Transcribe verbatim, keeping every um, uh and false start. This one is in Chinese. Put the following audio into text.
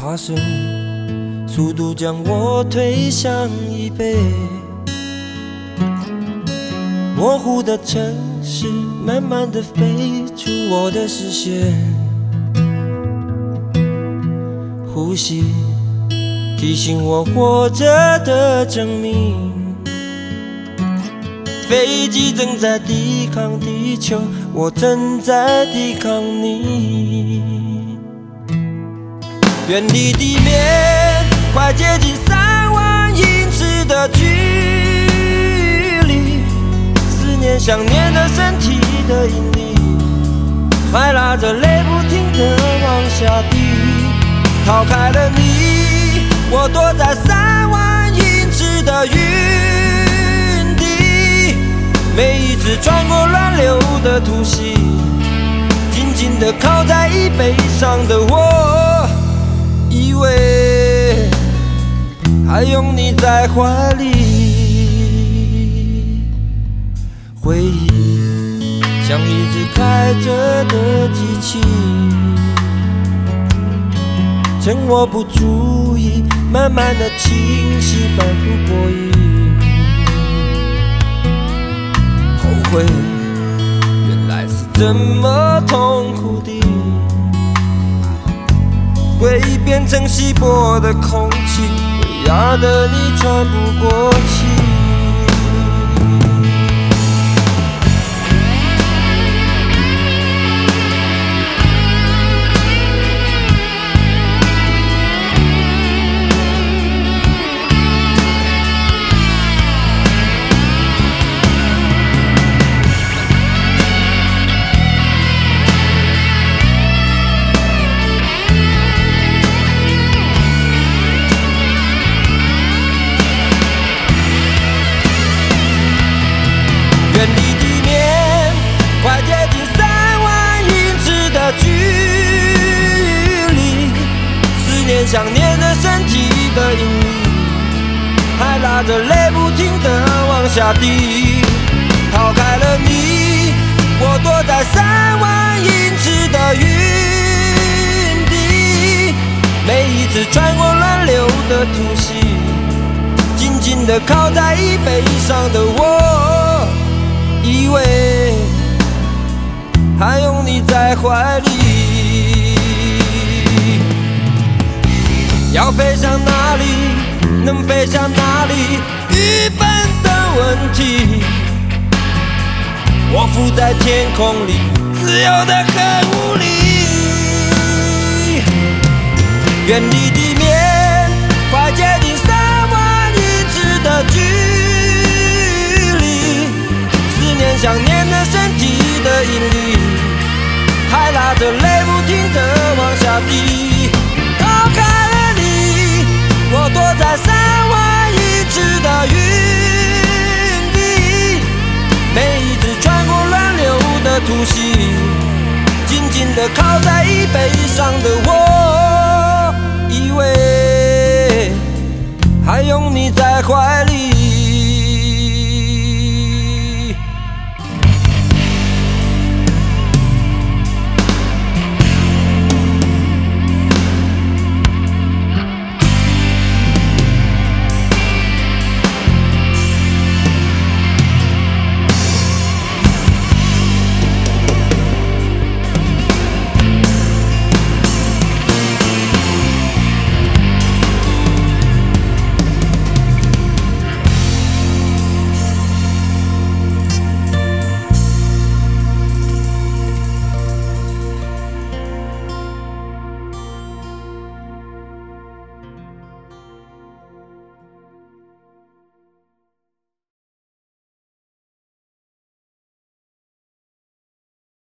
发生，速度将我推向椅背。模糊的城市慢慢地飞出我的视线，呼吸提醒我活着的证明。飞机正在抵抗地球，我正在抵抗你。远离地面，快接近三万英尺的距离。思念想念的身体的引力，还拉着泪不停地往下滴。逃开了你，我躲在三万英尺的云底。每一次穿过乱流的突袭，紧紧地靠在椅背上的我，以为还拥你在怀里。回忆像一直开着的机器，趁我不注意，慢慢的清晰，反复播映。后悔原来是这么痛苦的，回忆变成稀薄的空气，会压得你喘不过气。远离地面，快接近三万英尺的距离。思念想念的身体的引力，还拉着泪不停地往下滴。逃开了你，我躲在三万英尺的云底。每一次穿过乱流的突袭，紧紧地靠在椅背上的我，以为还拥你在怀里。要飞向哪里，能飞向哪里，愚笨的问题。我浮在天空里，自由得很无力。远离地面，快接近三万英尺的距离。思念想念的身体的引力，还拉着泪不停地往下滴。逃开了你，我躲在三万英尺的云底。每一次穿过乱流的突袭，紧紧地靠在椅背上的我，以为还拥你在怀里。